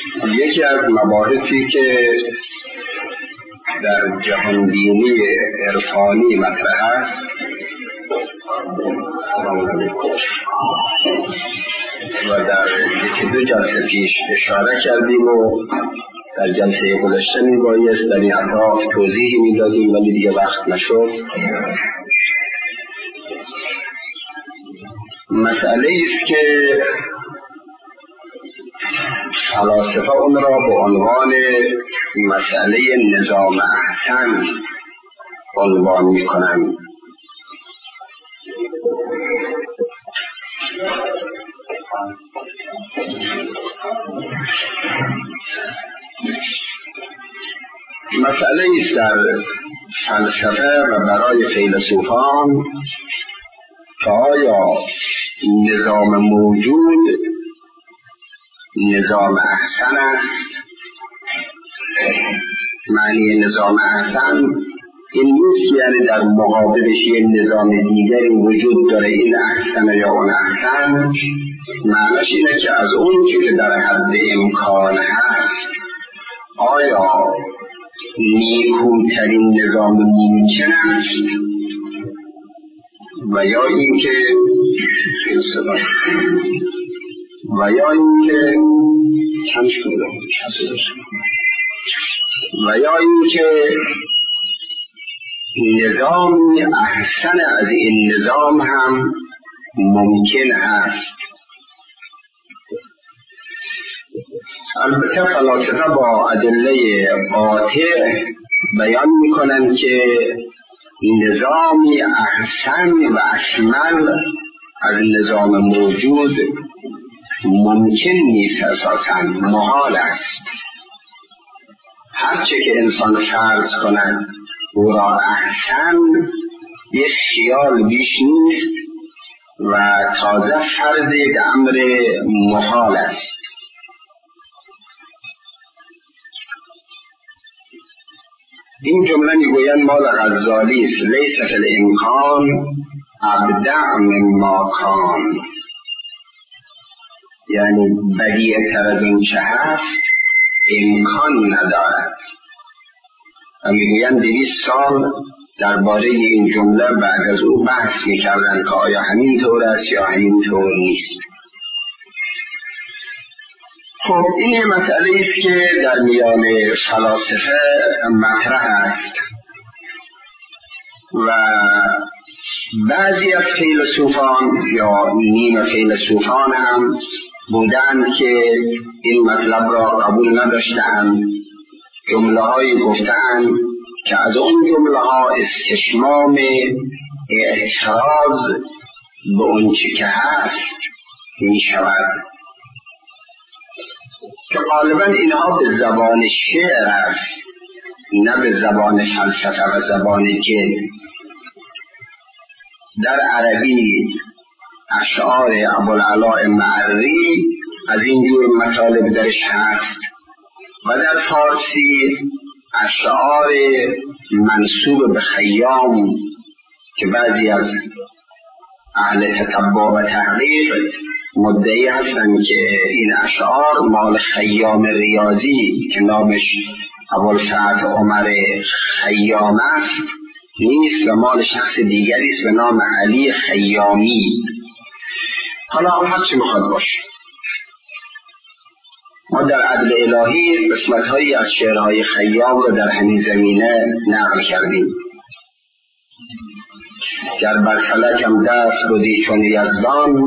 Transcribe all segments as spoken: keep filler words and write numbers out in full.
یکی از مباحثی که در جهانبینی عرفانی مطرح است و در یکی دو جلسه پیش اشاره کردیم و در جلسه گذشته میبایست در این اطراف توضیحی میدادیم ولی دیگه وقت نشد. مسئله است که فلاسفه اون را به عنوان مسئله نظام احسن عنوان میکنند. مسئله است در فلسفه و برای فیلسوفان که آیا نظام موجود نظام احسن است. معنی نظام احسن این نیست یعنی در مقابلش یه نظام دیگری وجود داره این احسن یا اون احسن. معنیش اینه که از اون که در حد امکان هست آیا نیکوترین نظام ممکن است و یا اینکه و یا اینکه و یا اینکه نظامی احسن از این نظام هم ممکن است. البته فلاسفه با ادله قاطع بیان میکنند که نظامی احسن و اکمل از نظام موجود ممکن نیست، اساساً محال است. هرچه که انسان فرض کند او را احسن یک خیال بیش نیست و تازه فرض یک امر محال است. این جمله میگویند مال غزالی است لیس فی الامکان ابدع مما کان، یعنی بدیع‌تر از این چه هست امکان ندارد. و میگویند دویست سال درباره این جمله بعد از او بحث میکردند که آیا همین طور است یا همین طور نیست. خب این یه مسئله است که در میان فلاسفه مطرح است و بعضی از فیلسوفان یا نیم فیلسوفان هم بودند که این مطلب را قبول نداشتند. جمله هایی گفتند که از اون جمله ها استشمام اعتراض به اون چی که هست می شود که غالبا اینها به زبان شعر است نه به زبان فلسفه و زبان جد. در عربی اشعار ابوالعلاء معری از این جور مطالب درش هست و در فارسی اشعار منسوب به خیام که بعضی از اهل تتبع و تحقیق مدعی هستند که این اشعار مال خیام ریاضی که نامش ابوالفتح عمر خیام است نیست و مال شخص دیگری است به نام علی خیامی. حالا هر چی میخواد باشه، ما در عدل الهی قسمت هایی از شعرهای خیام رو در همین زمینه نقل کردیم. گر بر فلکم دست بودی چون یزدان،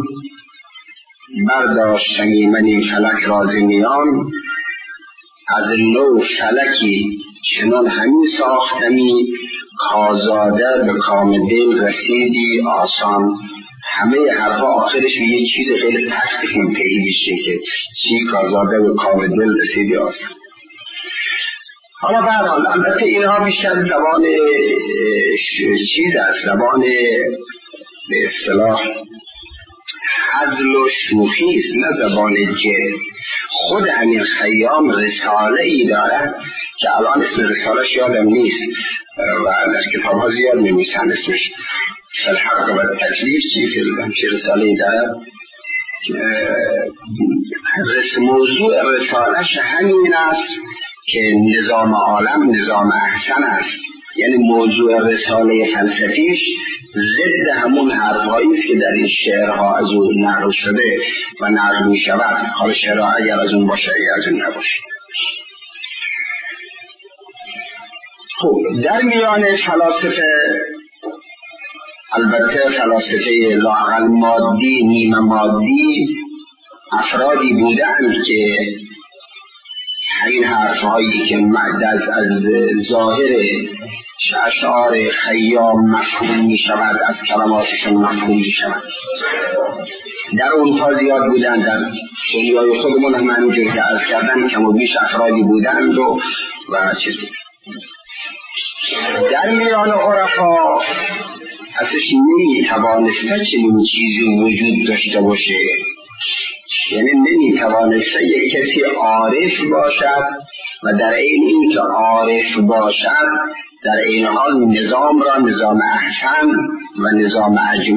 برداشتمی من این فلک راز میان. از نو فلکی چنان همین ساختمی، کازاده به کام دل رسیدی آسان. همه حرفا آخرش به یه چیز خیلی پستی منتهی میشه که چی کازاده به کام دل رسیدی آسان. حالا برحال البته اینها بیشتر زبان چیز است، زبان به اصطلاح هزل و شوخی است نه زبان جد. خود همین خیام رساله ای دارد که الان اسم رسالش یادم نیست و در کتاب ها زیاد میمیسن اسمش الحق و تکلیف چی که همچه رساله ای دارد موضوع رسالش همین است که نظام عالم نظام احسن است، یعنی موضوع رساله فلسفیش ضد همون حرفایی است که در این شعرها از اون نقل شده و نقل می شود. حالا شعرها اگر از اون باشه یا از اون نباشه. خب در میان فلاسفه، البته فلاسفه لااقل مادی نیمه مادی، افرادی بودند که این حرفهایی که از از ظاهر اشعار خیام مفهوم می شود از کلماتشون مفهوم می شود، در اروپا زیاد بودند، در دنیای خودمون هم همینجور که عرض کردن کم و بیش افرادی بودند و و چیز بود. در میان عرفا ازش نمی توانسته چنین چیزی وجود داشته باشه، یعنی نمی توانسته یک کسی عارف باشد و در این این که عارف باشد در این حال نظام را نظام احسن و نظام اجمل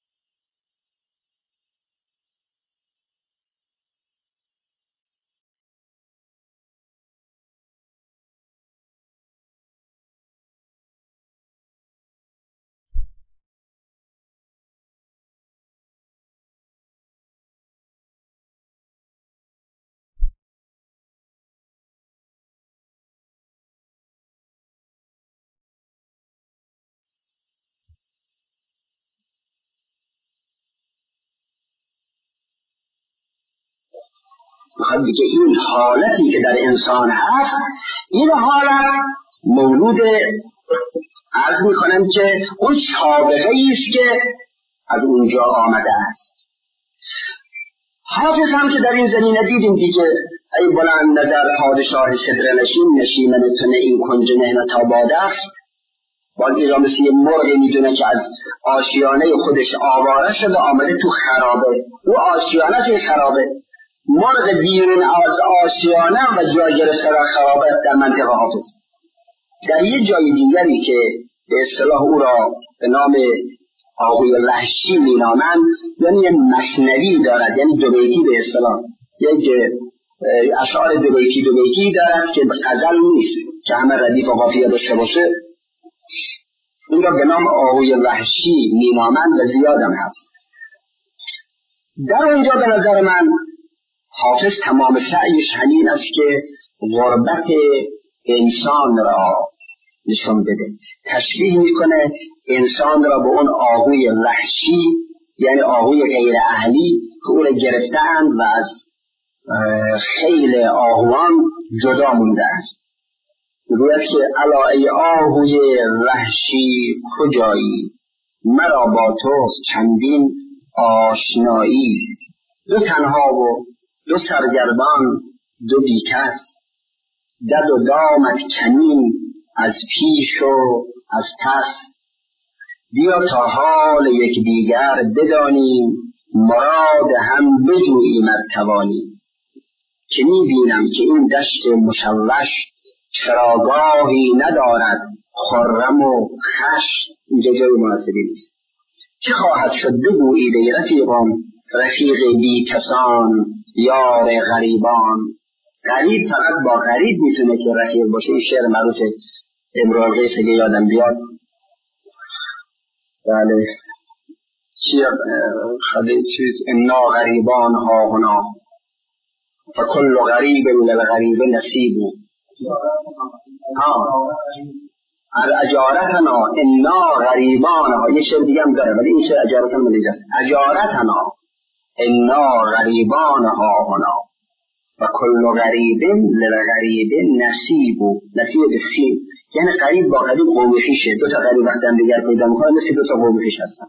میخواد بگه این حالتی که در انسان هست، این حالت مولود عرض میکنم که اون سابقه ایست که از اونجا آمده است. حافظ هم که در این زمینه دیدیم دیگه، ای بلند نظر پادشاه صدر نشین، نشیمن تن این کنج مهنت آباد است. باز این را مثل یه مرغ میدونه که از آشیانه خودش آواره شده آمده تو خرابه، او آشیانه توی خرابه، مرغ بیرون از آشیانه و جای گرفته در خرابه در منطقه حافظ. در یه جای دیگری که به اصطلاح او را به نام آهوی وحشی مینامند، یعنی یه مثنوی دارد، یعنی دو بیتی به اصطلاح، یک اشعار دو بیتی دو بیتی دارد که غزل نیست که همه ردیف و قافیه داشته باشه، اون را به نام آهوی وحشی مینامند و زیادم هست. در اونجا به نظر من حافظ تمام سعیش همین است که غربت انسان را نشون بده، تشبیه میکنه انسان را به اون آهوی وحشی، یعنی آهوی غیر اهلی که او را گرفتند و از خیل آهوان جدا مونده است. میگوید که الا ای آهوی وحشی کجایی، مرا با توست چندین آشنایی، دو تنها و دو سرگردان دو بیکس، دد و دامت کمین از پیش و از پس، بیا تا حال یک دیگر بدانیم، مراد هم بجوییم ارتوانیم. که می بینم که این دشت مشوش، چراگاهی ندارد خرم و خش. اینجا جای مناسبی نیست. چه خواهد شد بگویید ای رفیقان، رفیق بی کسان یار غریبان. غریب فقط با غریب میتونه که رفیق باشه. این شعر معروف امرؤ القیس که یادم بیاد، بله چیه خیلی چیز، انا غریبان ها هنا فکل غریب للغریب نصیب. ها اجارتنا انا غریبان ها، یه شعر دیگه هم داره ولی این شعر اجارتنا ملیجه است. اجارتنا انا غریبان ها هنا و کل غریب للغریب نصیب. نصیب بسیم یعنی غریب با غریب قوم خویشه، دو تا غریب وقتی هم دیگر پیدا میکنه مثل دو تا قوم خویش هستن.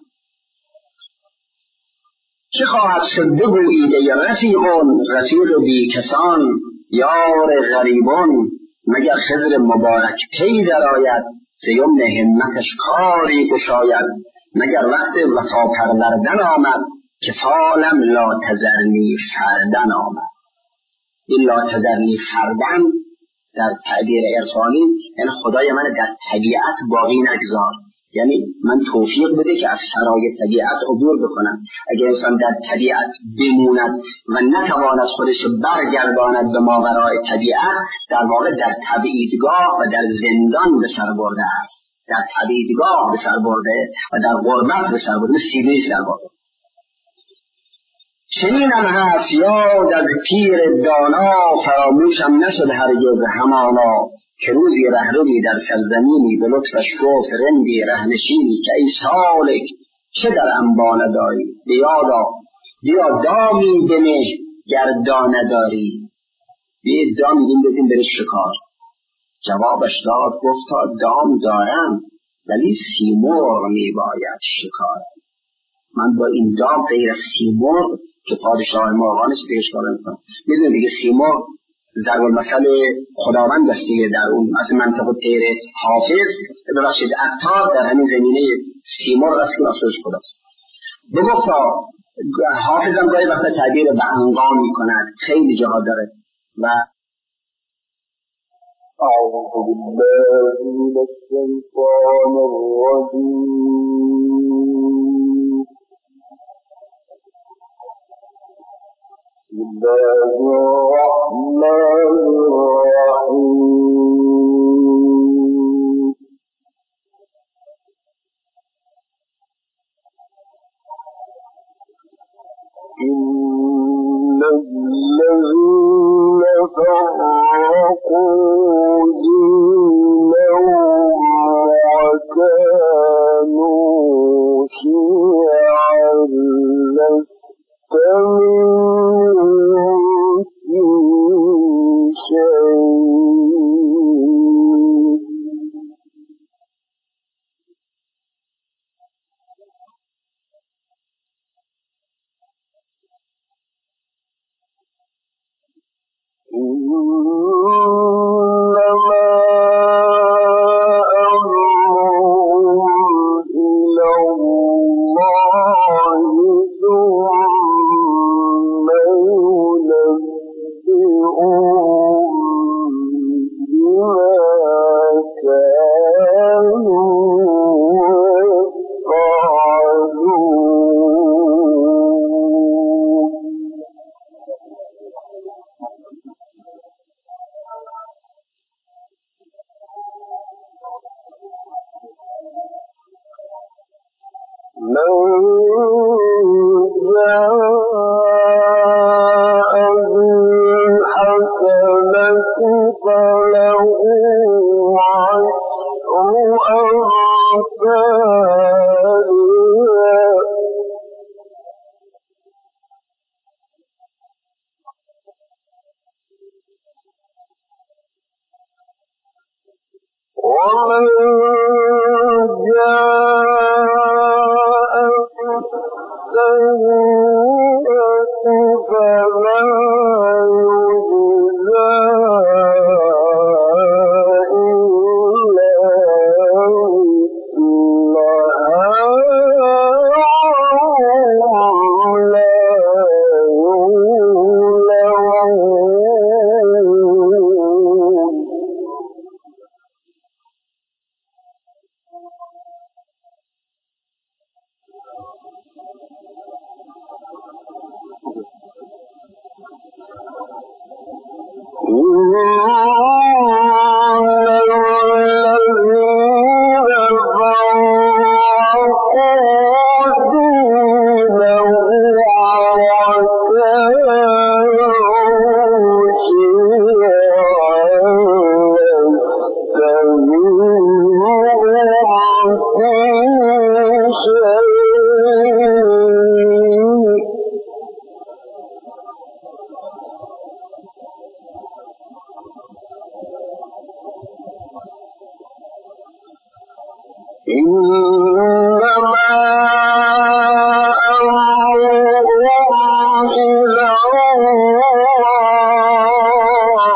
چه خواهد شد بگویید ای رفیقون، رفیق بی کسان یار غریبان. مگر خضر مبارک پی در آید، ز یمن همتش کاری گشاید. مگر وقت وفا پروردن آمد، که فالم لا تذرنی فردن آمد. این لا تذرنی فردن در تعبیر عرفانی یعنی خدای من در طبیعت باقی نگذار، یعنی من توفیق بده که از سرای طبیعت عبور بکنم. اگر انسان در طبیعت بموند و نتواند خودش برگرداند به ماورای طبیعت، در واقع در تبعیدگاه و در زندان به سر برده است، در تبعیدگاه به سر برده و در غربت به سر برده، سیده سر برده. چنینم هست یاد از پیر دانا، فراموشم نشد هرگز همانا، که روزی رهروی در سرزمینی به لطفش گفت رندی رهنشینی، که ای سالک چه در انبا نداری، بیادا بیا دامی بنه گردان نداری، بیا دامی بندازیم بره شکار. جوابش داد گفتا دام دارم ولی سیمرغ می باید شکار. من با این دام غیر از سیمرغ که پادشاه مرغانش دیگه شکار نمی‌کنم. میدونی دیگه سیمرغ ضرب المثل خداوند است دیگه، در اون از منطقه طیر حافظ ببخشید عطار در همین زمینه سیمرغ است که اصلش خداست. بگفتا حافظم گاهی وقتا تعبیر به عنقا می‌کند، خیلی جاها داره. و أعوذ بالله من الشيطان الرجيم. بسم الله الرحمن الرحيم. إن الذين فرقوا دينهم وكانوا شيعا لست منهم في شيء. إنما أمرهم إلى الله ثم ينبئهم بما كانوا من جاء بالحسنة فله عشر أمثالها ومن جاء بالسيئة فلا يجزى إلا مثلها وهم لا يظلمون. إن الذين فرقوا دينهم وكانوا شيعا لست منهم في شيء. إنما أمرهم إلى الله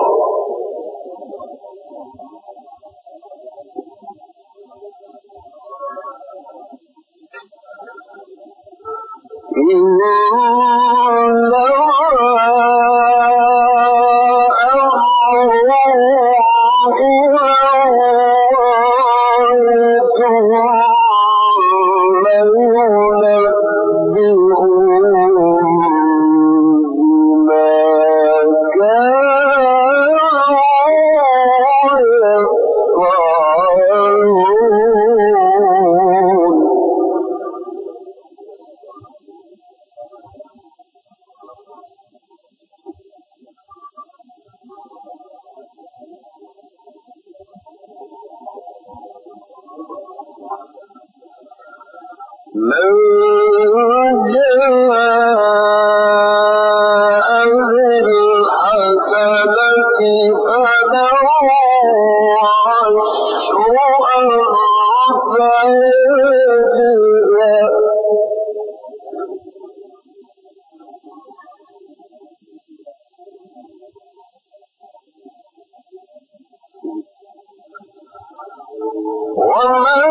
إنما أمرهم إلى الله من جاء بالحسنة فله عشر أمثالها ومن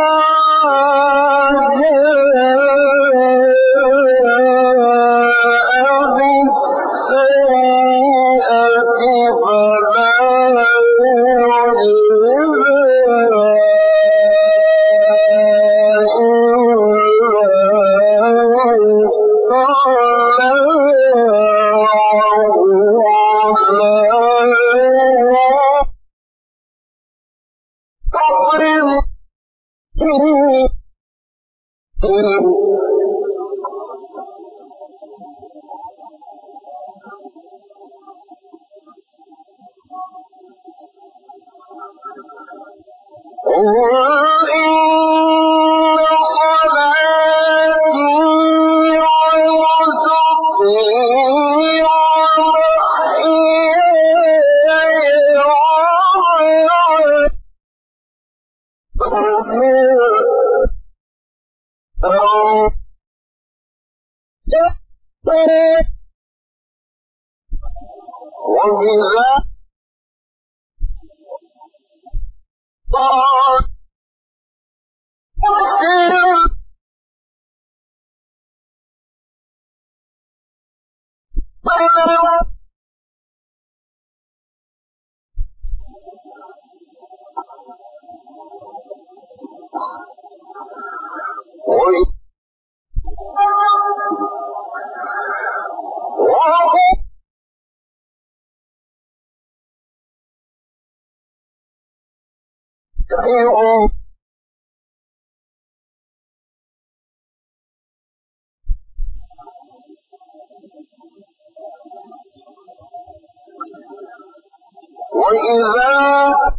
وإذا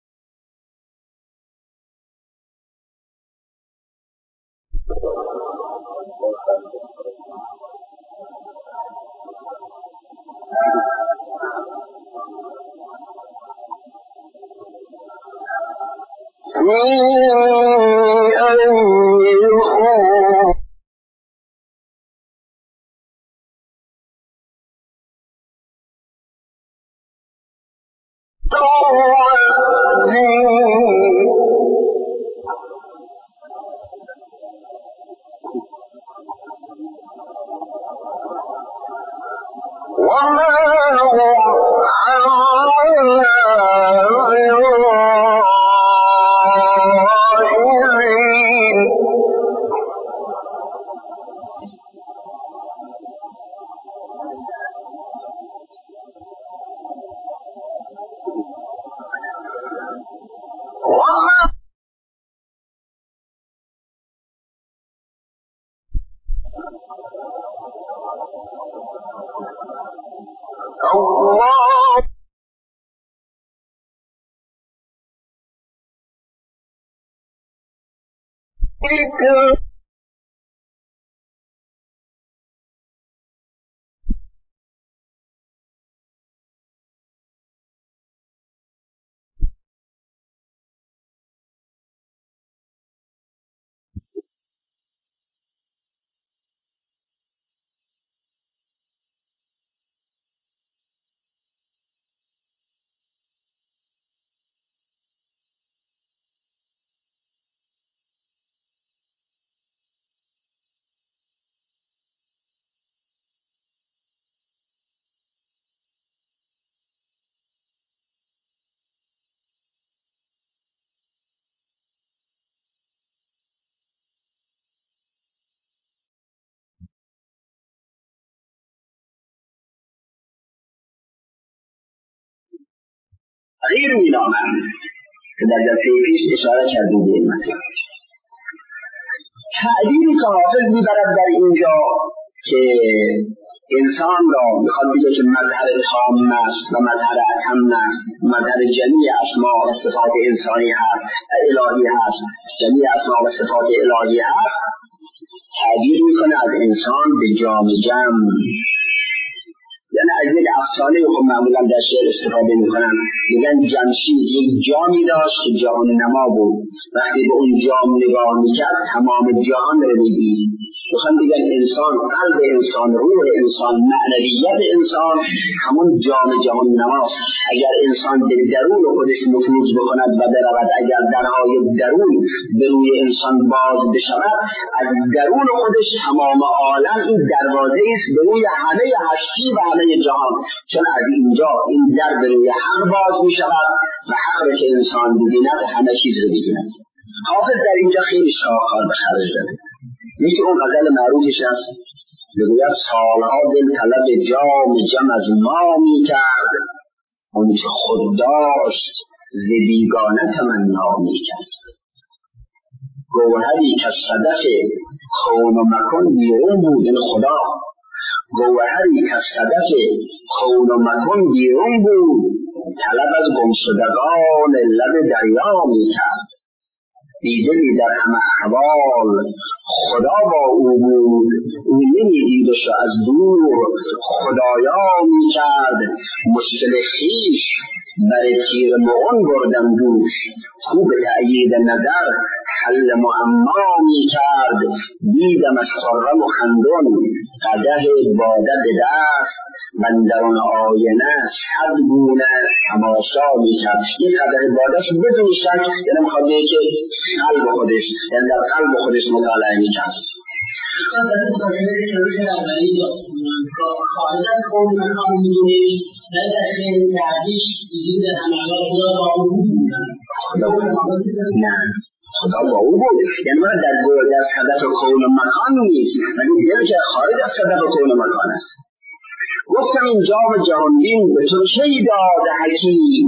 الله غیر مینامند که در جلسه پیش اشاره کردیم به این مطلب. تعبیری که حافظ میبرد در اینجا که انسان را میخواد بگه که مظهر تام است و مظهر اتم است، مظهر جمیع اسماء و صفات انسانی هست، الهی هست، جمیع اسماء و صفات الهی هست. تعبیر میکنه از انسان به جام جم، یعنی از یک افسانه خب معمولا در شعر استفاده میکنن، میگن جمشید یک جامی داشت که جهان نما بود، وقتی به اون جام نگاه میکرد تمام جهان رو میدید. میخوان بگن انسان، قلب انسان، روح انسان، معنویت انسان همون جام جهان نماست. اگر انسان به درون خودش نفوذ بکند و برود، اگر درهای درون به روی انسان باز بشود، از درون خودش تمام عالم این دروازه است به روی همه هستی و همه جهان، چون از اینجا این در به روی حق باز میشود و حق که انسان ببیند همه چیز رو ببیند. حافظ در اینجا خیلی شاهکار به خرج داده. یکی اون غزل معروفش است، بگوید سالها دل طلب جام جم از ما می کرد، اون چه خود داشت ز بیگانه تمنا می کرد. گوهری که صدف کون و مکن بیرون بود، این خدا گوهری که صدف کون و مکن بیرون بود، طلب از گمشدگان لب دریا می کرد. دیدلی در همه احوال خدا با او بود، او نمیدیدش از دور خدایا می کرد. مشکل خویش بر تیر مغن بردم دوش، خوب تأیید نظر حل معما می کرد. دیدمش خرم و خندون قدح باده به دست، من در آن آینه صد گونه تماشا می کرد. این قدح بادهش بدون شک یعنی میخواد بگه که قلب خودش، یعنی در قلب خودش مطالعه می کرد. خارج از قوم مکان میدونی در داخل دردیش دیدی در عملات خدا با او بود. نه خدا با او بود، یعنی من در گوه در صدف کون مکان نیست، ولی دیگه که خارج از صدف کون مکان است. گفتم این جام جهانبین به تو چی داد حکیم؟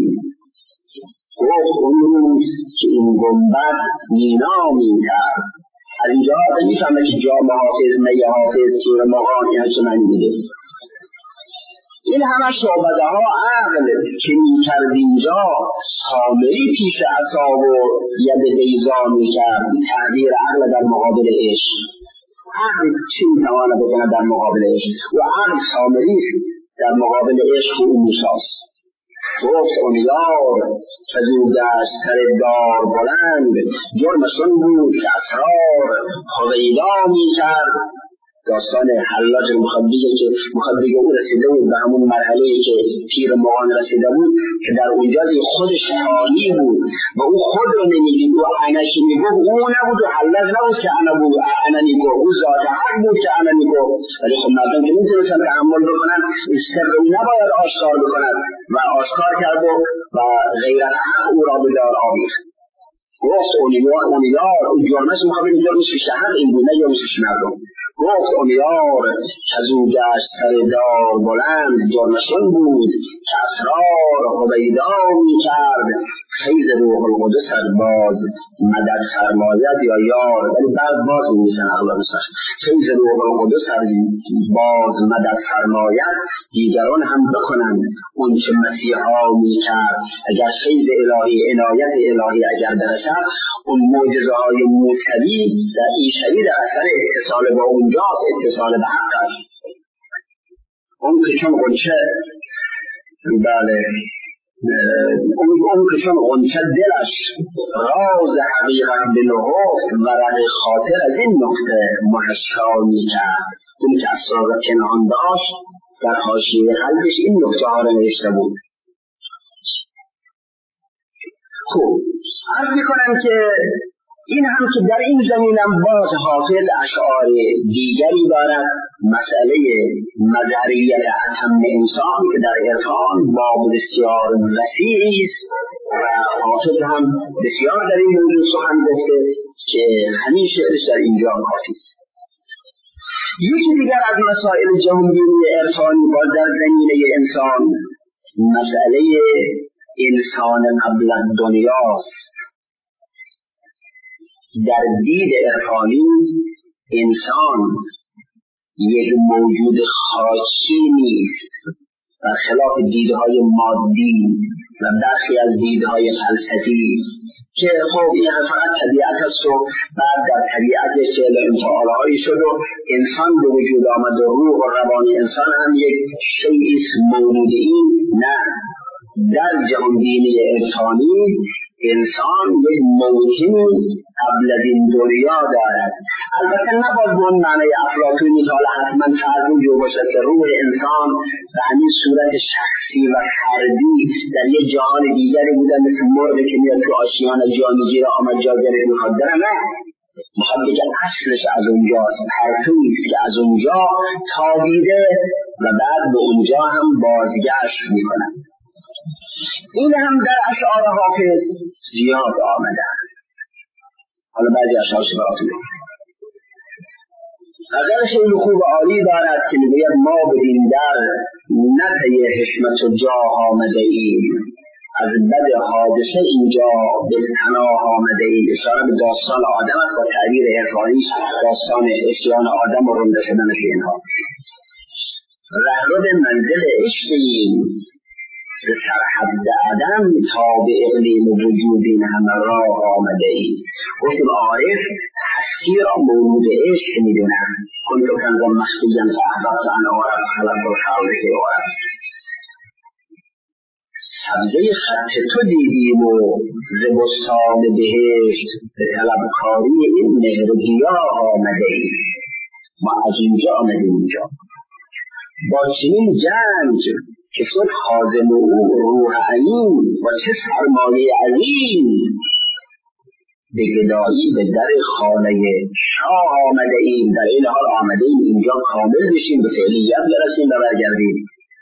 گفت اون روز که این گنبد مینا می کرد. از اینجا آدم میفهمه که جام حافظ، می حافظ، تیر مغان این هرچه من میده. این همه شعبده ها عقل که می کرد اینجا، سامری پیش اصاب و ید بیضا می کرد. تغییر عقل در مقابل عشق، عقل چی میتواند بکنه در مقابل عشق؟ و عقل سامری در مقابل عشق و موساست. گفت اون یار که زودش سر دار بلند، جرمشون بود که اسرار خویلا می کرد. داستان حلاج مخبیه که مخبیه او رسیده بود به همون مرحله که پیر مغان رسیده بود که در اونجا خودش حالی بود و او خود رو نمیدید و عنشی میگفت او نبود و حلاج نبود که انا بود انا میگفت، او ذات حق بود که انا میگفت. ولی خب مردم که میتونستن تحمل بکنن این سر رو نباید آشکار بکنن و آشکار کرد و غیرت حق او را به دار آویخت. گفت اونیار اونیار اون جرمش مخابر جرمش شهر این بود نه جرمش مردم. گفت اونیار که زودش سر دار بلند، جرمشون بود که اسرار هویدا می کرد. خیز روح القدس باز مدد فرماید یا یار، ولی بعد باز می نیسن اغلب سخت. خیز روح القدس باز مدد فرماید، دیگران هم بکنن اون چه مسیحا می کرد. اگر خیز الهی، عنایت الهی اگر برسد، اون معجزه های موسوی در عیشوی در اثر اتصال با اونجاست، اتصال به حق است. اون که چون غنچه بله اون, اون که چون غنچه دلش راز حقیقت به نهفت، ورق خاطر از این نقطه محشا می کرد. اون که اسرار کنهان داشت در حاشیه قلبش این نقطه ها را نوشته بود. خوب عرض میکنم که این هم که در این زمینم باز حافظ اشعار دیگری دارد. مسئله مظهریت اتم انسان که در عرفان باب بسیار وسیعی است و حافظ هم بسیار در این موضوع سخن گفته که همین شعرش در اینجا کافی است. یکی دیگر از مسائل جهانبینی عرفانی باز در زمینه انسان مسئله انسان قبل از دنیاست. در دید عرفانی انسان یک موجود خاصی نیست، برخلاف دیدهای مادی و برخی از دیدهای فلسفی که خب این فقط طبیعت است و بعد در طبیعت فعل انفعالهایی شد و انسان به وجود آمد و روح و روان انسان هم یک شیئی است مولودی. نه، در جهان بینی انسانی انسان یک موجود قبل از این دنیا دارد. البته نباید به اون معنی افلاطونی که حالا حتما فرض وجود باشد که روح انسان به همین صورت شخصی و فردی در یک جهان دیگری بوده، مثل مرغی که میاد تو آشیان جا میگیره آمد جا گره میخواد بره. نه، میخواد بگه اصلش از اونجاست، پرتویی است که از اونجا تابیده و بعد به اونجا هم بازگشت میکنه. این هم در اشعار حافظ زیاد آمده است. حالا بعضی اشعارش براتون بگم. غزل خیلی خوب و عالی دارد که میگوید ما بدین در نه پی حشمت و جاه آمده ایم، از بد حادثه اینجا به پناه آمده ایم. اشاره به داستان آدم است با تعبیر عرفانی، داستان عصیان آدم و رنده شدنش اینها. رهرو منزل عشقیم ز سرحد عدم تا به اقلیم وجود این همه راه آمده ای. گفتیم عارف هستی را مولود عشق میدونن. کنت کنزا مخفیا فاحببت ان اعرف خلقت الخلق که اعرف. سبزه خط تو دیدیم و ز بستان بهشت به طلبکاری این مهر گیاه آمده ای. ما از اینجا آمدیم اینجا با چنین جنج که شد خازن او روح امین و چه سرمایه عظیم، به گدایی به در خانه شاه آمده ایم. در این حال آمده ایم اینجا کامل بشیم، به فعلیت برسیم و برگردیم.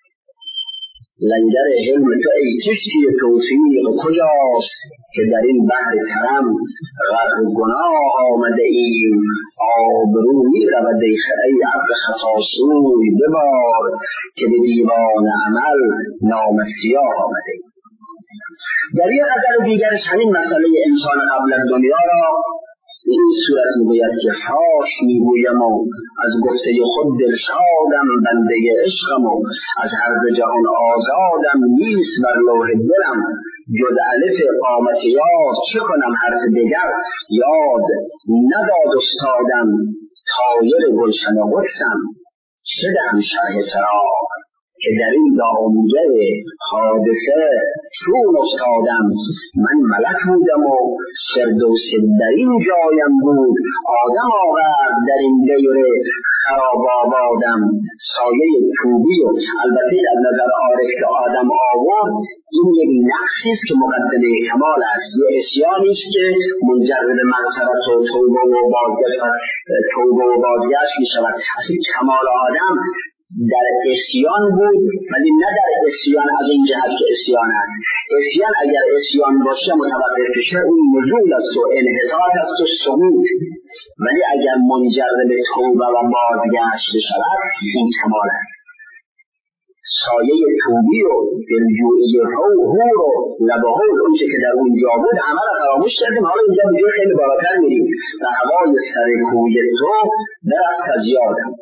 لنگر حلم تو ای کشتی توفیق کجاست که در این بحر کرم غرق گناه آمده ایم. آبرویی رود ای عبد خطاسوی ببار که به دیوان عمل نام سیاه آمده ایم. در یک غزل دیگرش همین مسئله انسان قبل از دنیا را این صورت میگوید که فاش میگویم و از گفته خود دلشادم بنده عشقم و از عرض جهان آزادم نیست بر لوح دلم جز الف قامت یاد چه کنم حرف دیگر یاد نداد استادم طایر گلشن قدسم چه دهم شرح چراغ که در این دامنه حادثه چون افتادم. من ملک بودم و فردوس در این جایم بود، آدم آورد در این دیر خراب آبادم سایه توبی. و البته از نظر عارف که آدم آورد این یک نقصی است که مقدمه کمال است، یه عصیانی است که منجر به مغفرت و توبه و بازگشت توبه و بازگشت می شود. اصلا کمال آدم در عصیان بود، ولی نه در عصیان از این جهت که عصیان است. عصیان اگر عصیان باشه متوقف بشه اون نزول است و انحطاط است و سقوط، ولی اگر منجر به توبه و بازگشت بشود این کمال است. سایه توبی و دلجویی هور و لبهول اون چه که در اونجا بود همه را فراموش کردیم. حالا اینجا به جای خیلی بالاتر میریم و هوای سر کوی تو برست از یادم.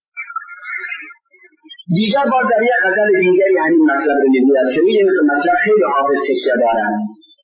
دیگر بار در یک غزل دیگری همین مطلب رو میگوید که میگه مثل مطلب خیلی حافظ تکیه دارن.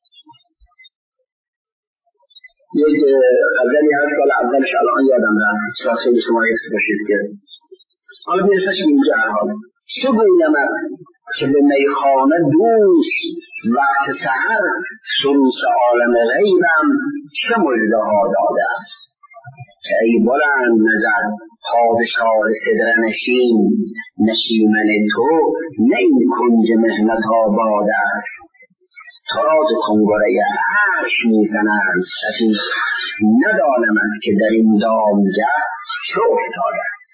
یک غزلی هست که اولش الان یادم رفت، شاید شما یکس باشید که حالا میرسش اینجا حال چه گویمت که به میخانه دوش وقت سحر سروس عالم غیبم چه مژده ها داده است که ای بلند نظر پادشاه صدر نشین نشیمن تو نه این کنج مهنت آباد است. تراز کنگره عرش میزنند سفید ندانمت که در این دامگه چه افتاده است.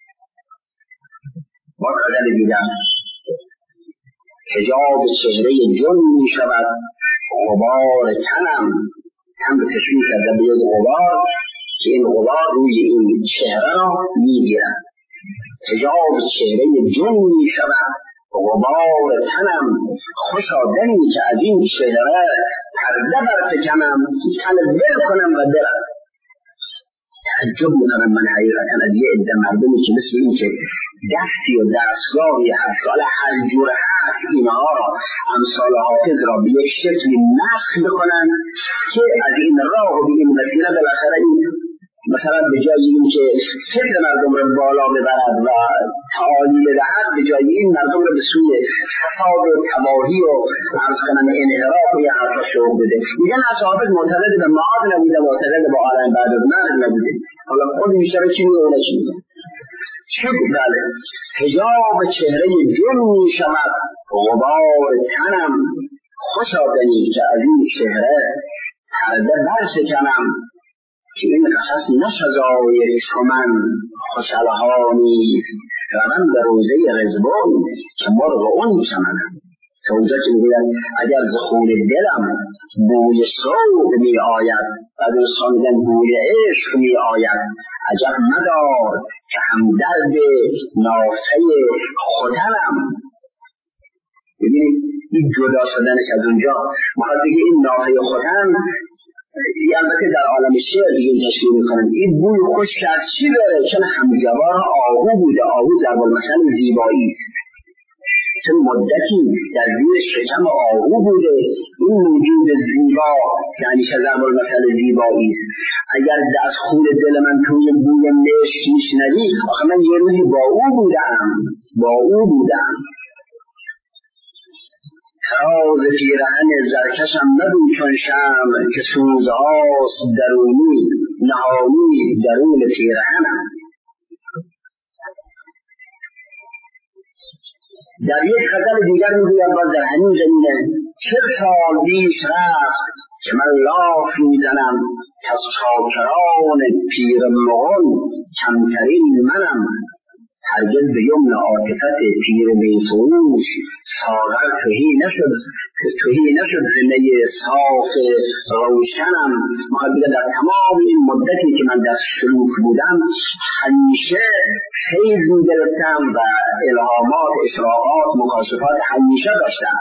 با غزل دیگر حجاب چهره جن می شود غبار تنم، تن به تشبیه کرده به یک غبار که این غبار روی این چهره را می گیرد. حجاب چهره جن می شود غبار تنم، خوشا دمی که از این چهره پرده برفکنم تن بل کنم و برم. تعجب میکنم من حقیقتا از یه عده مردمی که مثل این که دستی و دستگاهی هست حالا هر جور هست بحث اینها امثال حافظ را به یک شکلی نسخ بکنن که از این راه و به این وسیله بالاخره این مثلا به جای این که فکر مردم را بالا ببرد و تعالی بدهد، به جای این مردم را به سوی فساد و تباهی و عرض کنن انحراف و یه حرفا شروع بده. میگن از حافظ معتقد به معاد نبوده، معتقد به عالم بعد از مرگ نبوده. حالا خود میشه چی میگه اونه چی میگه چه بله حجاب چهره جن میشود غبار تنم، خوشا دنی که از این چهره پرده برشکنم که این قصص نه سزای چو من خوشالها نیست روم به روزه رضوان که مرغ اون چمنم. تا اونجا که میگوید اگر ز خون دلم بوی سوگ می آید و از دوستان میگن بوی عشق می آید، عجب مدار که همدرد نافه خودنم. ببینید این جدا شدنش از اونجا میخواد بگه این نافه خودن، البته در عالم شعر دیگه تشکیل میکنن این بوی خوش از چی داره؟ چون همجوار آهو بوده. آهو ضرب المثل زیبایی است، چون مدتی در زیر شکم آهو بوده. این موجود زیبا که همیشه ضرب المثل زیبایی است، اگر از خون دل من توی بوی مشک میشنوی، آخه من یه روزی با او بودم با او بودم تراز پیرهن زرکشم نبو چون شمع که سوزهاست درونی نهانی درون پیرهنم. در یک غزل دیگر میگوید باز در همین زمینه چه سال بیش رفت که من لاف میزنم که از چاکران پیر مغان کمترین منم، هرگز به یمن عاطفت پیر میفروش ساغر تهی نشد تهی نشد زنه صاف روشنم. میخواد بگه در تمام این مدتی که من در سلوک بودم همیشه فیض میگرفتم و الهامات اشراقات مکاشفات همیشه داشتم.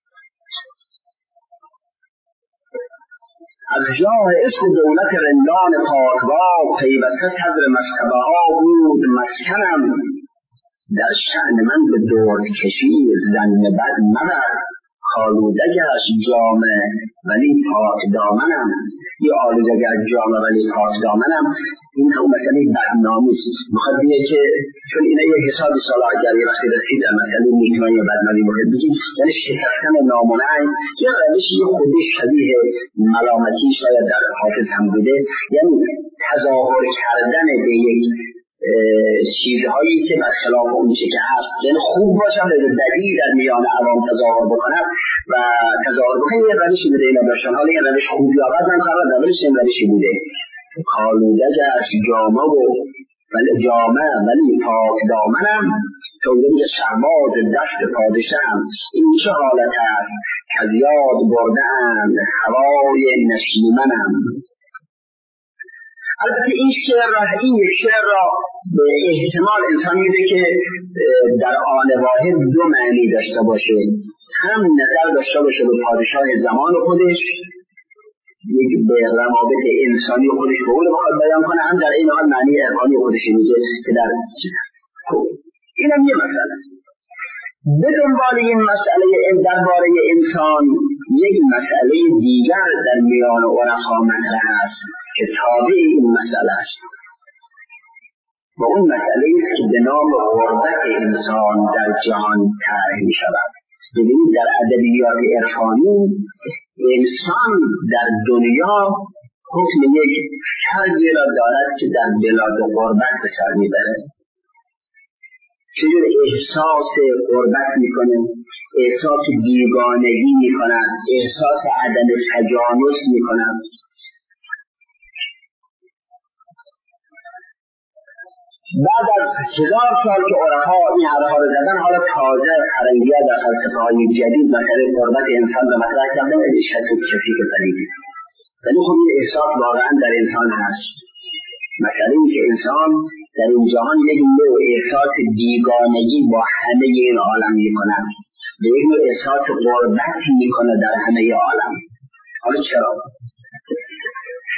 از جاه عشق دولت رندان پاکباز پیوسته صدر مصطبه ها بود مسکنم، در شأن من به درد کشی زن بد مبر آلوده گشت جامه ولی پاک دامنم. یه آلوده گشت جامه ولی پاک دامنم این هم مثلا بدنامی است. میخواد بگه که چون اینا یه حسابی سالا اگر یه وقتی رسید در مثلا نیکنای یا بدنامی باید بگیم یعنی شکستن نامنعی یا روش یه خودی شبیه ملامتی شاید در حافظ هم بوده، یعنی تظاهر کردن به یک چیزهایی که برخلاف اون چی که هست، یعنی خوب باشم به بدی در میان عوام تظاهر بکنم و تظاهر بکنم یه روشی بوده اینا داشتن. حالا یه روش خوبی آورد من کار روش این روشی بوده کالوده گشت جامه و ولی جامه ولی پاک دامنم تولیدی که شرماز دست پادشم. این چه حالت است که از یاد برده‌اند هوای نشیمنم. البته این شعر را این یک شعر را به احتمال انسان میده که در آن واحد دو معنی داشته باشه، هم نظر داشته باشه به پادشاه زمان خودش، یک به روابط انسانی خودش به اون بخواد بیان کنه، هم در این حال معنی عرفانی خودش میده که در چیز این هم یه مسئله. به دنبال این مسئله درباره انسان یک مسئله دیگر در میان عرفا مطرح است که تابع این مسئله است و اون مسئله است که به نام غربت انسان در جهان طرح می شود. ببینید در ادبیات عرفانی انسان در دنیا حکم یک فردی را دارد که در بلاد غربت به سر میبره. چجور احساس غربت میکنه، احساس بیگانگی میکنه، احساس عدم تجانس میکنه. بعد از هزار سال که عرفا این حرفا رو زدن، حالا تازه خرنگی‌ها در فلسفه‌های جدید مثلا غربت انسان به مطرح کردن شک و کسی که پدیده، ولی خب این احساس واقعا در انسان هست. مثلا این که انسان در این جهان یک نوع احساس بیگانگی با همه این عالم میکنه و یک نوع احساس غربت میکنه در همه عالم. حالا چرا؟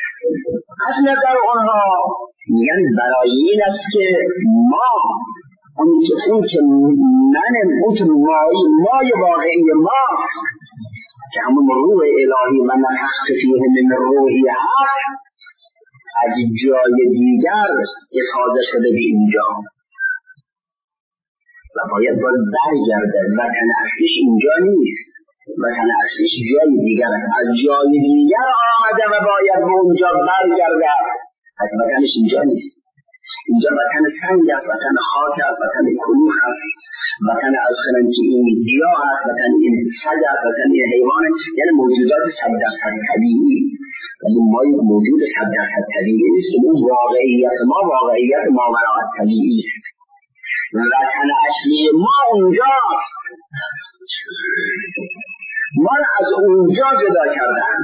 از نظر اونها میگن برای این است که ما اون که اون که من اون که مای مای واقعی ماست که همون روح الهی من نفخت فیه من روحی هست از جای دیگر افاضه شده به اینجا و باید باید برگرده. وطن اصلیش اینجا نیست، وطن اصلیش جای دیگر است، از جای دیگر آمده و باید به اونجا برگرده. از وطنش اینجا نیست. اینجا وطن سنگ است، وطن خاک است، وطن کلوخ است، وطن از خلن که این گیاه است، وطن این سگ است، وطن این حیوان، یعنی موجودات صد درصد طبیعی. ولی ما یک موجود صد درصد طبیعی نیست. اون واقعیت ما واقعیت ماوراء طبیعی است. وطن اصلی ما اونجاست. ما از اونجا جدا کردن.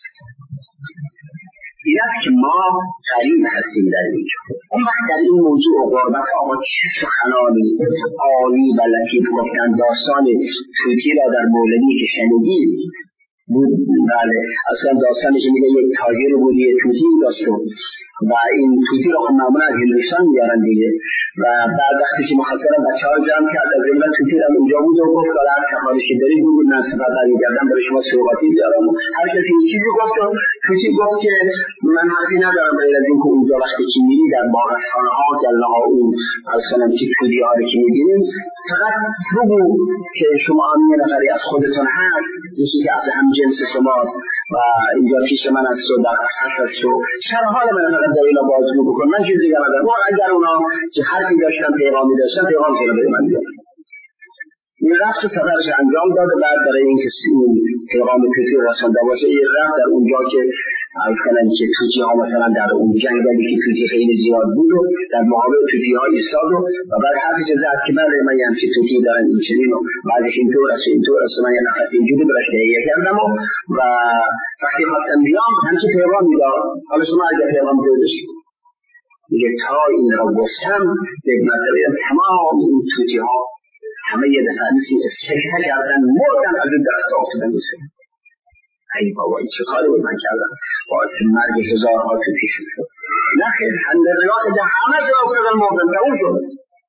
این است که ما غریب هستیم در اینجا. اون وقت در این موضوع غربت آقا چه سخنانی عالی و لطیف گفتن. داستان توتی را در مولوی که شنیدید بود. بله اصلا داستانش میگه یک تاجر بود، یک توتی داشت و این توتی را هم معمولا از هندوستان میارن دیگه. و بعد وقتی که مخاطره بچه ها جمع کرد از این توتی را اونجا بود و گفت که هر سفارشی دارید بود من سفر برمیگردم برای شما سوغاتی بیارم. هر کسی این چیزی گفت و توتی گفت که من حرفی ندارم غیر از این که اونجا وقتی که میری در باغستانه ها گله ها اون اصلا که توتی ها رو که میبینیم فقط بگو که شما هم یه نفری از خودتون هست، یکی که از هم جنس شماست و اینجا پیش من است و در قصد هست و شرح حال من فقط در اینا بازگو بکن. من چیزی دیگر ندارم. اگر اونا که حرفی داشتن پیغامی داشتن پیغام چرا به من بیارن. این رفت سفرش انجام داده. بعد برای اینکه اون پیغام توتی رسانده باشه این رفت در اونجا که از کنن که توتی ها مثلا در اون جنگلی که توتی خیلی زیاد بود و در مقابل توتی ها ایستاد و بعد حرفش زد که بله من یه همچه توتی دارن این چنین و بعدش اینطور است اینطور است من یه نفس اینجوری برش تهیه کردم و و وقتی خواستم بیام همچه پیغام میداد. حالا شما اگر پیغام دیدش میگه تا این را گفتم به مطلبه تمام این توتی ها همه یه دفعه نیستی که سکته کردن مردن از این دست آفتادن بسید. ای بابا این چه کاری بود من کردم باعث مرگ هزارها توتی شد. نخیر هندریات ده همه جا افتادن مردن به اون شد.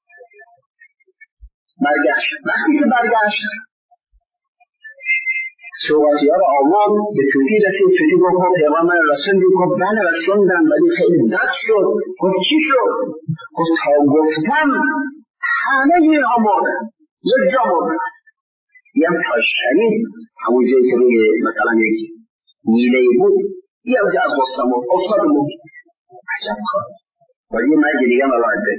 برگشت. وقتی که برگشت سوغاتی ها را آورد به توتی رسید. توتی گفت پیغام من رسوندی؟ گفت بله رسوندن ولی خیلی بد شد. گفت چی شد؟ گفت تا گفتم همه اینها مردن یک جا مردن. یه هم تا شنید همون جایی که روی مثلا یک نیله بود یه هم جا از بستم و افتاد بود. عجب کار ولی یه مرگ دیگه ملاحظ بید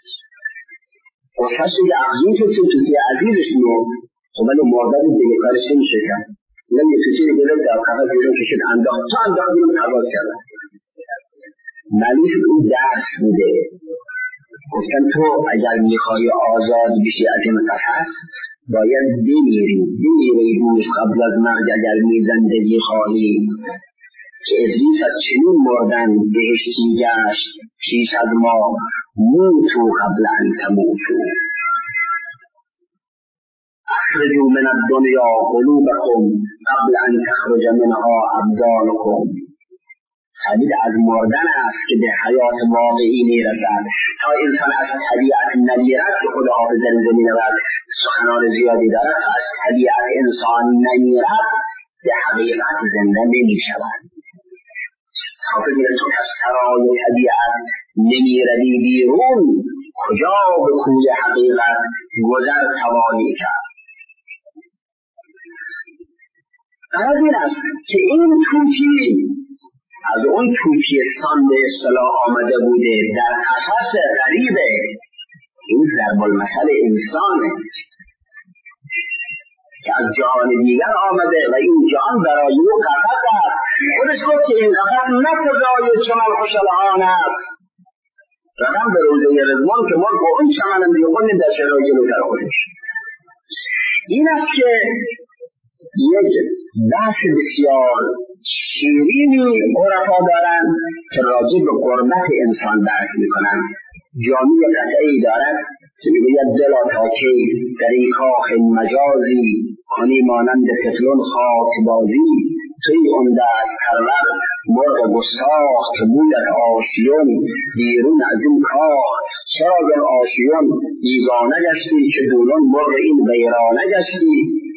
گفتش دیگه عقیم که توتی عزیزش مرد خب ولی مردن دیگه کارش نمیشه کرد. من یه توتی رو گرفت در قفس گرفت کشید انداخت تا انداخت بیرون پرواز کردن. معنی شد اون درس بوده. گفتن تو اگر میخوای آزاد بشی از این قفس باید بمیری بمیری روز قبل از مرگ اگر می زندگی خواهی که ابلیس از چنین مردن بهشتی گشت پیش از ما موتو قبل ان تموتو اخرجوا من الدنیا قلوبکم قبل ان تخرج منها ابدانکم. سبیل از مردن است که به حیات واقعی میرسد. تا انسان از طبیعت نمیرد که خدا حافظ در زمین و سخنان زیادی دارد، تا از طبیعت انسان نمیرد به حقیقت زنده نمیشود. حافظ میگه تو از سرای طبیعت نمیردی بیرون کجا به کوی حقیقت گذر توانی کرد. از این است که این توتی از اون توتیستان به اصطلاح آمده بوده در قفس غریبه. این ضرب المثل انسانه که از جهان دیگر آمده و این جهان برای او قفس است. خودش گفت که این قفس نه سزای چمن خوشلهان است. رقم به روزه رزمان که ما با اون چمن بیخونیم در شرای جلوتر خودش. این است که یک بحث بسیار شیرینی عرفا دارن که راجع به قربت انسان بحث میکنن. جامعه قطعی دارد که میگوید دلا تا کی در این کاخ مجازی کنی مانند طفلون خاک بازی توی اون دست پرور مرغ گستاخ که بودت آشیون بیرون از این کاخ. چرا در آشیون بیگانه گشتی که دولون مرغ این ویرانه گشتی.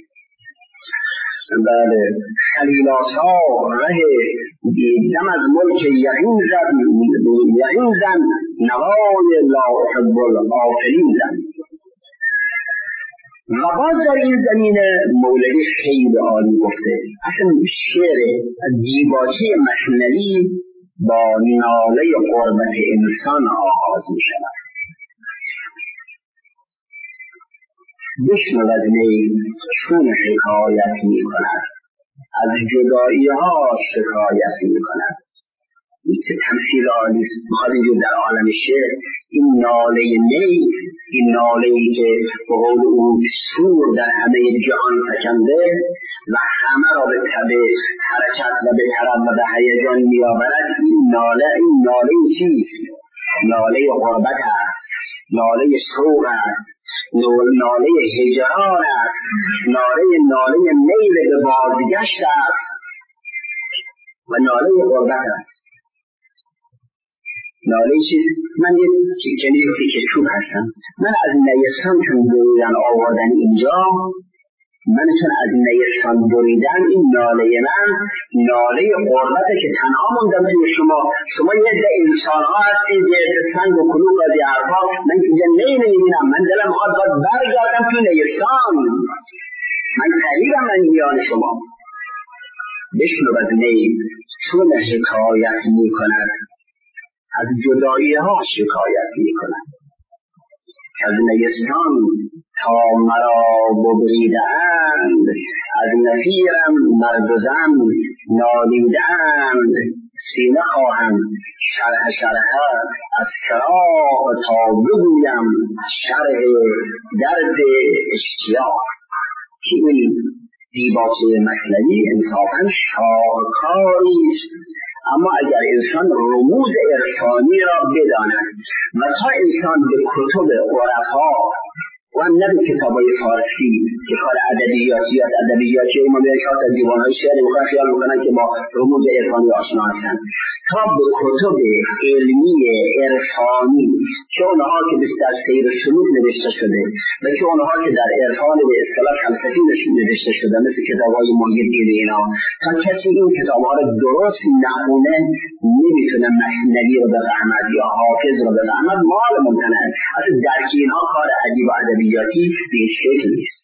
بله خلیل آسا ره دم از ملک یقین زن یقین زن نوای لا احب الغافلین زن. و باز در این زمینه مولوی خیلی عالی گفته. اصلا شعر دیباچه مثنوی با ناله قربت انسان آغاز می شود. بشنو از نی چون حکایت می کند، از جدایی ها شکایت می کند. این چه تمثیل عالی است. بخواد اینجور در عالم شعر این ناله نی، این ناله ای که به قول او سور در همه جهان فکنده و همه را به تبع حرکت و به طرب و به هیجان میآورد، این ناله این ناله چیست؟ ناله غربت است، ناله شوق است، ناله هجران است، ناله ناله میل به بازگشت است و ناله غربت است. ناله چیز؟ من یه تیکنی تیکه چوب هستم. من از نیستان چون بریدن آوردن اینجا، من چون از نیستان بریدن این ناله من ناله غربته که تنها موندم توی شما. شما یه ده انسان ها هستید، یه ده سنگ و کلوب و دیارها، من که یه نی نمیبینم. من دلم خواهد باید برگردم توی نیستان. من قریبم من میان شما. بشنو از نی چون حکایت می کند، از جدایی ها شکایت می کند. از نیستان تا مرا ببریدند، از نفیرم مرد و زن نالیدند. سینه خواهم شرح شرح از چراغ تا بگویم شرح درد اشتیاق. که این دیباچه مثنوی انصافاً شاهکاری است، اما اگر انسان رموز عرفانی را بداند و تا انسان به کتب عرفا و هم نه به کتابای فارسی که کار ادبیاتی است، ادبیاتی ما به شاید از دیوانهای شعر میخوان خیال میکنن که با رموز عرفانی آشنا هستند، تا به کتب علمی عرفانی که اونها که در سیر سلوک نوشته شده و که اونها که در عرفان به اصطلاح فلسفی نوشته شده مثل کتاب‌های محیدین اینا، تا کسی این کتاب‌ها را درست نخونه نمیتونه مثنوی رو بفهمد یا حافظ رو بفهمد. مال ممتنه از درک اینها کار ادبی و ادبیاتی به این شکل نیست.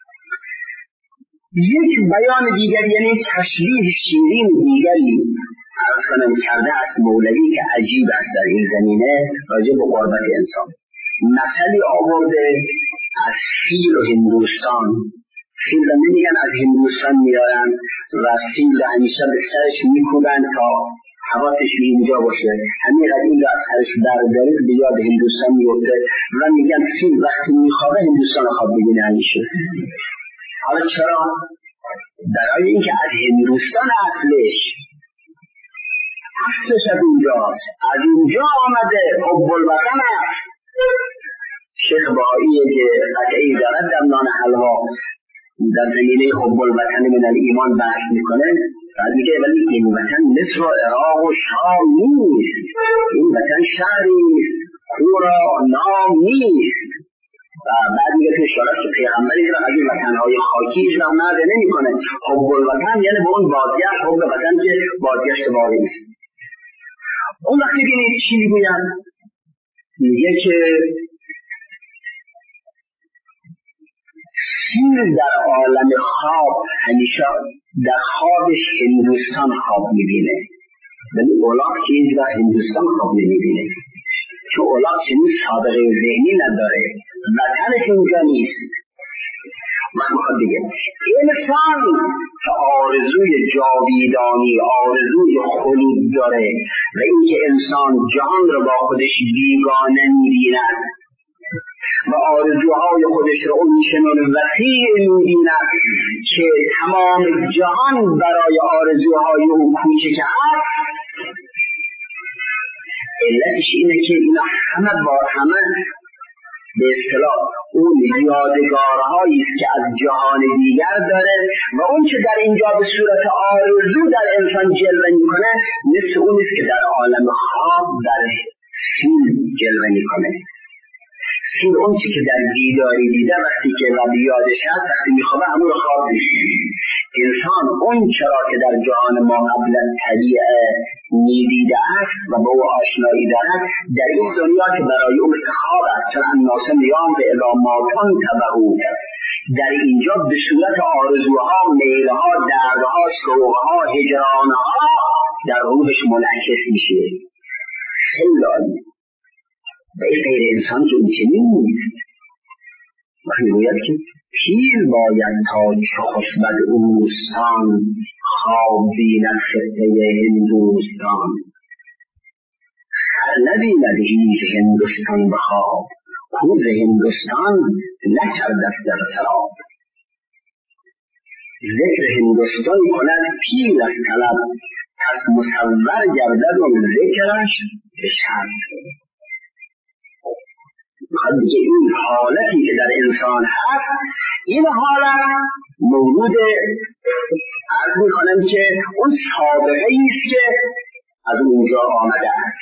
یک بیان دیگر یعنی تشبیه شیرین دیگری عرض کنم کرده است مولوی که عجیب است در این زمینه راجع به قربت انسان. مثلی آورده از فیل و هندوستان. فیل رو نمیگن از هندوستان میارن و فیل رو همیشه به سرش میکوبن تا حواسش به اینجا باشه، همین قد این رو از سرش برداره به یاد هندوستان میفته و میگن فیل وقتی میخوابه هندوستان خواب ببینه همیشه. حالا چرا؟ برای اینکه از هندوستان اصلش اصلش از اونجاست، از اونجا آمده، حب الوطن است. شیخ بهائیه که قطعی دارد در نان حلوا در زمینه حب الوطن من الایمان بحث میکنه، بعد میگه ولی این وطن مصر و عراق و شام نیست، این وطن شهری نیست، کورا نام نیست. و بعد میگه که شرط که پیغمبری را از این وطنهای خاکی اجرا نده نمی کنه. حب الوطن یعنی به اون بازگشت، حب وطن که بازگشت واقعی است. اون وقتی بینید چی میگویم؟ میگه که فیل در عالم خواب همیشه در خوابش هندوستان خواب میبینه، ولی اولاق که اینجا هندوستان خواب نمیبینه، چون اولاق چنین سابقه ذهنی نداره، وطنش اینجا نیست. من میخواد بگم انسان که آرزوی جاویدانی، آرزوی خلود داره و اینکه انسان جهان رو با خودش بیگانه میبیند و آرزوهای خودش رو اون چنان وسیع می‌بیند که تمام جهان برای آرزوهای اون کوچک است. علتش اینه که اینا همه با همه به اصطلاح اون یادگارهایی است که از جهان دیگر داره و اون که در اینجا به صورت آرزو در انسان جلوه میکنه مثل اون است که در عالم خواب در فیل جلوه میکنه. فیل اون چی که در بیداری دیده وقتی که رب یادش هست وقتی میخوابه همون خواب میشه. انسان اون چرا که در جهان ما قبل از طبیعه میدیده است و با او آشنایی دارد در این دنیا که برای اون مثل خواب است، چون الناس نیام به الاماتان تبعو، در اینجا به صورت آرزوها، میلها، دردها، شوقها، هجرانها در روحش منعکس میشه. خیلی عالی. به غیر انسان که این چنین نیست. میگوید که پیر باید تا چو خسبد اوستان خواب بیند خطه هندوستان. خر نبیند هیچ هندوستان به خواب، کوز هندوستان نکرد است در سراب. ذکر هندوستان کند پیر از طلب، پس مصور گردد و ذکرش به شرط. دیگه این حالتی که در انسان هست این حالت مولود عرض میکنم که اون سابقه ایست که از اونجا آمده است.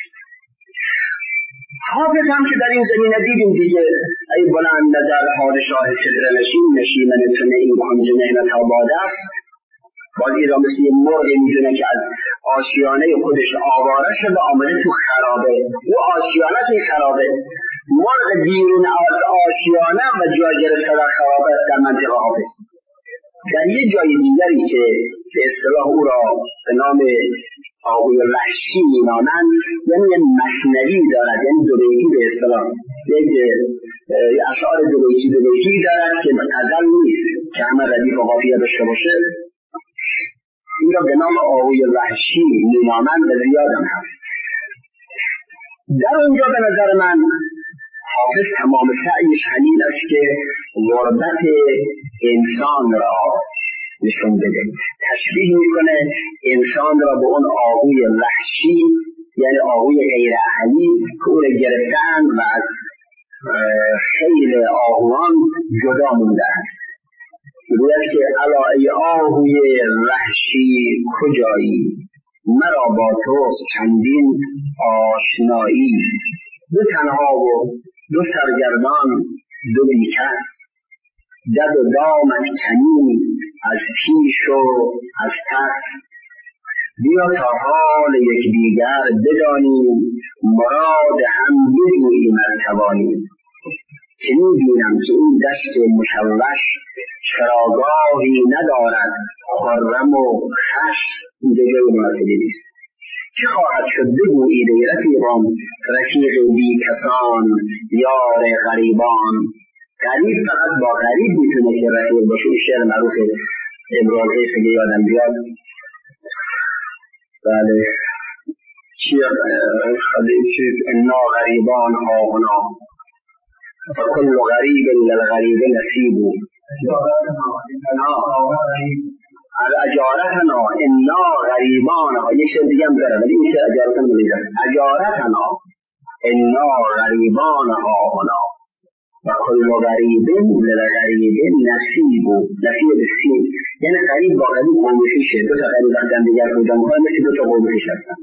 حافظ هم که در این زمینه دیدیم دیگه ای بلند نظر پادشاه صدرنشین نشیمن تن این کنج نعمت آباد است. باز این را مثل یه مرغ میدونه که از آشیانه خودش آواره شده آمده تو خرابه، او آشیانه توی خرابه، مرغ بیرون از آشیانه و جا گرفته در خرابه در منطقه حافظ. در یه جای دیگری که به اصطلاح او را به نام آقوی وحشی مینامند، یعنی یه مثنوی دارد، یعنی دو بیتی به اصطلاح یک اشعار دو بیتی دو بیتی دارد که غزل نیست که همه ردیف و قافیه داشته باشه. این را به نام آقوی وحشی مینامند و زیادم هست. در اونجا به نظر من حافظ تمام سعیش همین است که غربت انسان را نشون بده. تشبیه میکنه انسان را به اون آهوی وحشی، یعنی آهوی غیر اهلی که او را گرفتن و از خیل آهوان جدا مونده است. میگوید که الا ای آهوی وحشی کجایی، مرا با توست چندین آشنایی. دو تنها و دو سرگردان دو بیکس، دد و دامت چنین از پیش و از پس. بیا تا حال یکدیگر بدانیم، مراد هم بجوییم ار توانیم. چنین بینم که این دشت مشوش، چراگاهی ندارد خرم و خوش. این جای مناسبی نیست. چه خواهد شد بگویید ای رفیقان، رفیق بی کسان یار غریبان. غریب فقط با غریب میتونه که رفیق باشه. این شعر معروف امرال حیث که یادم بیاد. بله چیه خیلی چیز انا غریبان آهنا و کل غریب للغریب نصیبو. اجارتنا انا غریبان ها یک شعر دیگه هم داره ولی این شعر اجارتنا ملیزه. اجارتنا انا غریبان آهنا و کل غریب للغریب نصیبو. نصیب سین یعنی غریب با غریب قومشیشه. دو تا غریب وقتن دیگر رو جمع کنه مثل دو تا قومشیش هستن.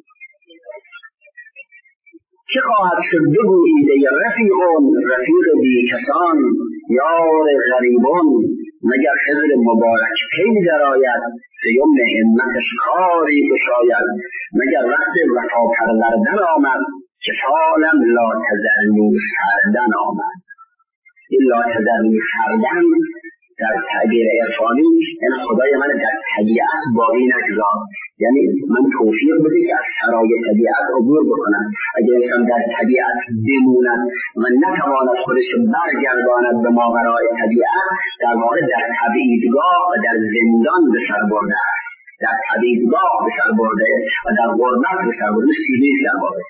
چه خواهد شد بگویید ای رفیقون، رفیق بی کسان یار غریبان. مگر خضر مبارک پی درآید، ز یمن همتش کاری گشاید. مگر وقت وفا پروردن آمد، که فالم لا تذرنی سردن آمد. این لا تذرنی سردن در تعبیر عرفانی یعنی خدای من در طبیعت باقی نگذار، یعنی من توفیق بده که از سرای طبیعت عبور بکنم. اگر انسان در طبیعت بموند و نتواند خودش برگرداند به ماورای طبیعت، در واقع در تبعیدگاه و در زندان به سر برده است. در تبعیدگاه به سر برده و در غربت به سر برده، سیبی سر برده.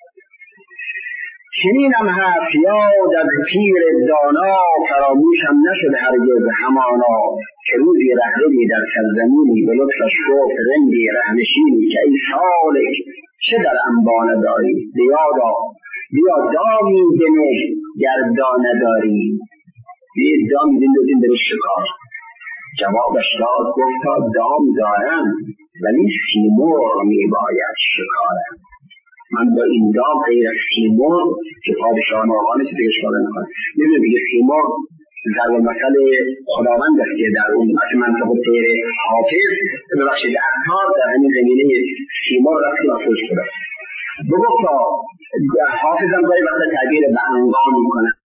چنینم هست یاد از پیر دانا، فراموشم نشد هرگز همانا. که روزی رهروی در سرزمینی، به لطفش گفت رندی رهنشینی. که ای سالک چه در انبانه داری، بیادا بیا دامی بنه گردا نداری، بیا دامی بندازیم بره شکار. جوابش داد گفتا دام دارم ولی سیمرغ می باید شکارم. من با این دام غیر از سیمرغ که پادشاه آقا نیست دیگه شکار نمی‌کنم. نمی‌دونم دیگه سیمرغ ضرب المثل خداوند است که در اون منطقه طیر حافظ ببخشید عطار در همین زمینه سیمرغ را خلاصه شده. بگفتا حافظم گاهی وقتا تعبیر به عنقا میکنه،